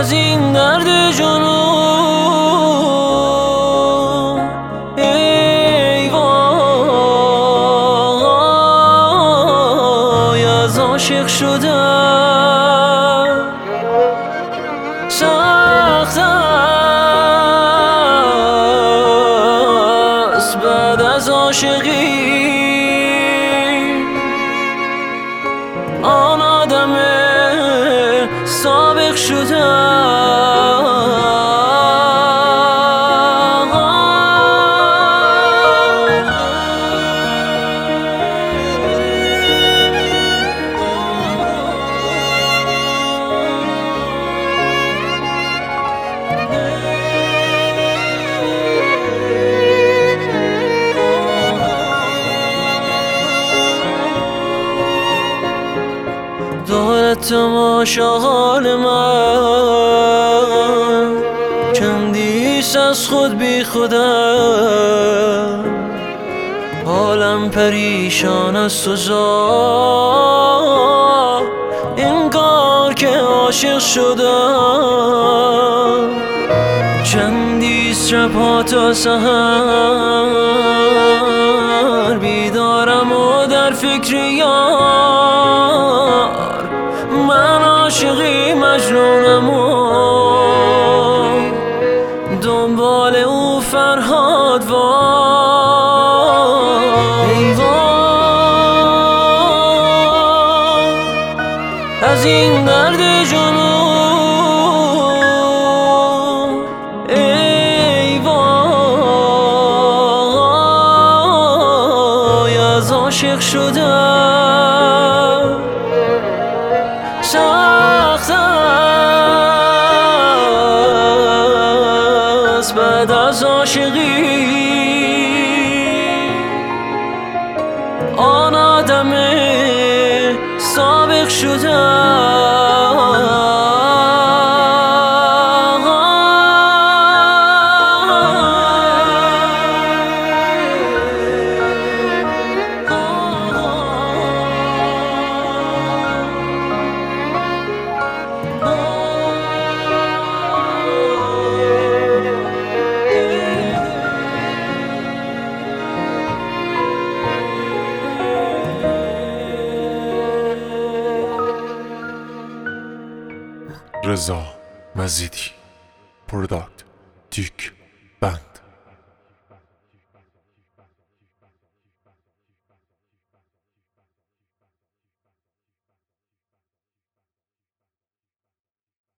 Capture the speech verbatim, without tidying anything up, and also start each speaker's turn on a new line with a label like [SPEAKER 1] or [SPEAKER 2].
[SPEAKER 1] از این درد جنون. ای وای از عاشق شدن سخت است بعد از عاشقی آن آدم سابق شدن. دارد تماشا حال من چندیست از خود بی خودم. حالم پریشان است و زار انگار که عاشق شدم. چندیست شبها تا سحر بیدارم و در فکر یار. من عاشقی مجنونم و دنبال او فرهاد. وای ای وای از این درد جنون. ای وای از عاشق شدن سخت است بعد از عاشقی آن آدم سابق شدن.
[SPEAKER 2] رضا مزیدی پروداکت دیک بند.